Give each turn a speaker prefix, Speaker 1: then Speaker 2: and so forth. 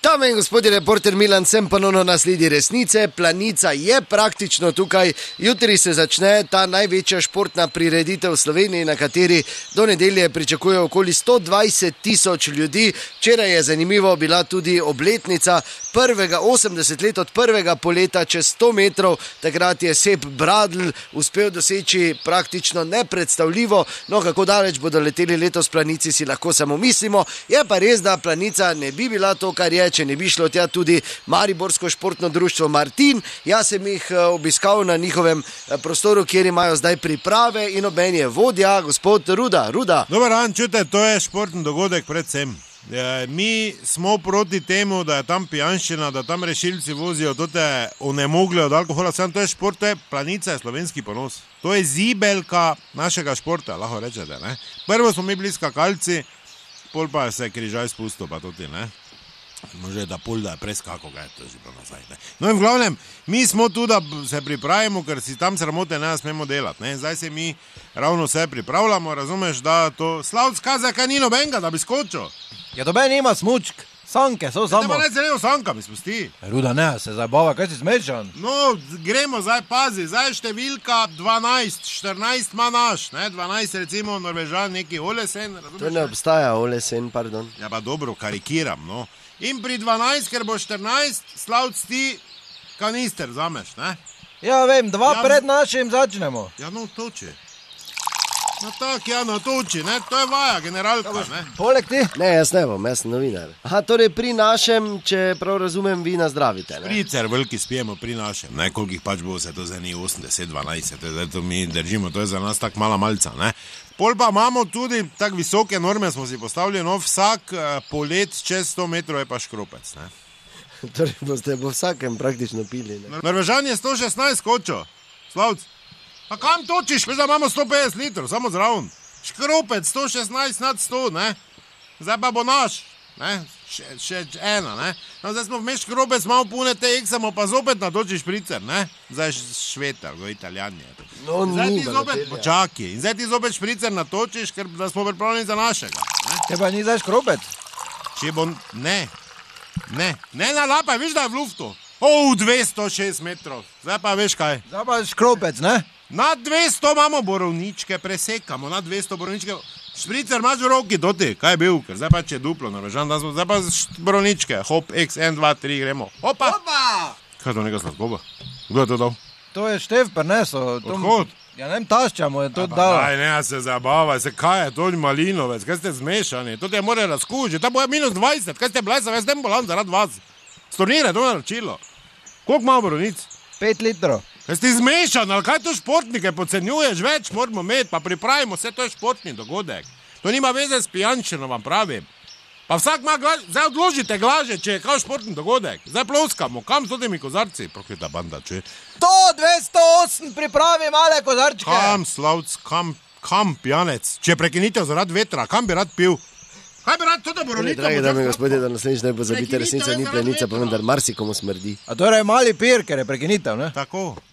Speaker 1: Dame in gospodje, reporter Milan, sem ponovno na sledi resnice. Planica je praktično tukaj. Jutri se začne ta največja športna prireditev v Sloveniji, na kateri do nedelje pričakuje okoli 120 000 ljudi. Včeraj je zanimivo bila tudi obletnica 80 let od prvega poleta čez 100 metrov. Takrat je Sepp Bradl uspel doseči praktično nepredstavljivo. No, kako daleč bodo leteli letos planici, si lahko samo mislimo. Je pa res, da Planica ne bi bila to, kar je, če ne bi šlo tja tudi Mariborsko športno društvo Martin. Jaz sem jih obiskal na njihovem prostoru, kjer imajo zdaj priprave, in ob meni je vodja, gospod Ruda.
Speaker 2: Dobar dan, čujte, to je športni dogodek predvsem. Mi smo proti temu, da je tam pijanščina, da tam rešilci vozijo tote onemogle od alkohola. Sam to je šport, to je Planica, je slovenski ponos. To je zibelka našega športa, lahko rečete, ne? Prvo smo mi bili skakalci, pol pa se je križaj spustil, pa tudi, ne? Može da pol, da je preskako, ga je to že bilo nazaj, ne? No in v glavnem, mi smo tu, da se pripravimo, ker si tam sramote ne smemo delati, ne? Zdaj se mi ravno vse pripravljamo, razumeš, da to Slavc kaza, kaj ni nobenega, da bi skočil.
Speaker 3: Ja, doben nima smučk, sanke so samo.
Speaker 2: Tema ne zelo sankami spusti.
Speaker 3: Ruda, ne, se zabava, kaj si smešan?
Speaker 2: No, gremo zdaj, pazi, zdaj številka 12, 14 ima naš, ne, 12 recimo Norvežan, neki Olesen, razumeš?
Speaker 1: To ne obstaja, Olesen, pardon.
Speaker 2: Ja, pa dobro, karikiram, no. In pri 12, ker bo 14, Slavc ti kanister zameš, ne?
Speaker 3: Ja, vem, dva pred našim začnemo.
Speaker 2: Ja, no, toči. No tak, ja, no, toči, ne, to je vaja, generalka, ne?
Speaker 3: Poleg ti?
Speaker 1: Ne, jaz ne bom, jaz sem novinar. Aha, torej pri našem, če prav razumem, vi nazdravite, ne?
Speaker 2: Špricer veliki spijemo pri našem, ne, kolikih pač bo se to za ni 80, 12, to mi držimo, to je za nas tak mala malca, ne? Pol pa imamo tudi tak visoke norme, smo si postavili, no, vsak polet čez 100 metrov je pa škropec, ne?
Speaker 1: Torej boste po vsakem praktično pili, ne?
Speaker 2: Norvežan je 116 skočil, Slavc. A kam točiš, veš, da imamo 150 litrov, samo zraven. Škropec, 116 nad 100, ne? Zdaj pa bo naš, ne? Še ena, ne? No, zdaj smo vmeš škropec, malo pune te eksamo, pa zopet natočiš špricer, ne? Zdaj švetar, go italijanje.
Speaker 1: No, ni
Speaker 2: zopet počaki. In zdaj ti zopet špricer natočiš, ker da smo pripravljeni za našega, ne?
Speaker 3: Te pa ni zdaj škropec?
Speaker 2: Če bo, ne nalapaj, veš, da je v luftu. 206 metrov, zdaj pa veš kaj.
Speaker 3: Zdaj pa škropec, ne?
Speaker 2: Na 200 imamo borovničke, presekamo, na 200 borovničke. Špricer imaš v roki, doti, kaj je bil, ker zdaj pa če je duplo, Norvežan, zdaj pa borovničke, hop, x, 1, 2, 3, gremo. Hopa! Kaj je to neka sladkoba? Kdo je to dal?
Speaker 3: To je Štef prinesel.
Speaker 2: Odhod?
Speaker 3: Ja, ne vem, tašča mu je to dal.
Speaker 2: Aj, ne, se zabavaj, kaj je to malinovec, kaj ste zmešani, to te more razkužiti, ta bo je minus 20, kaj ste blajsa, jaz ne bolam zaradi vas. Stornire, to je naročilo. Koliko ima borovnic?
Speaker 3: 5 litrov.
Speaker 2: Kaj si zmešan, ali kaj to športnike podcenjuješ, več moramo imeti, pa pripravimo, vse to je športni dogodek. To nima veze s pijančino, vam pravim. Pa vsak ima glaže, zdaj odložite glaže, če je kao športni dogodek. Zdaj ploskamo, kam so temi kozarci? Prokleta banda, če.
Speaker 3: 208 pripravi male kozarčke.
Speaker 2: Kam, Slavc, kam pijanec? Če prekinitev zaradi vetra, kam bi rad pil? Kaj bi rad tudi borovnico?
Speaker 1: Dragi dame in gospodje, da naslednjič ne pozabite, resnica ni Planica, pa vendar marsikomu smrdi.
Speaker 3: A torej mali pir, ker je prekinitev, ne?
Speaker 2: Tako.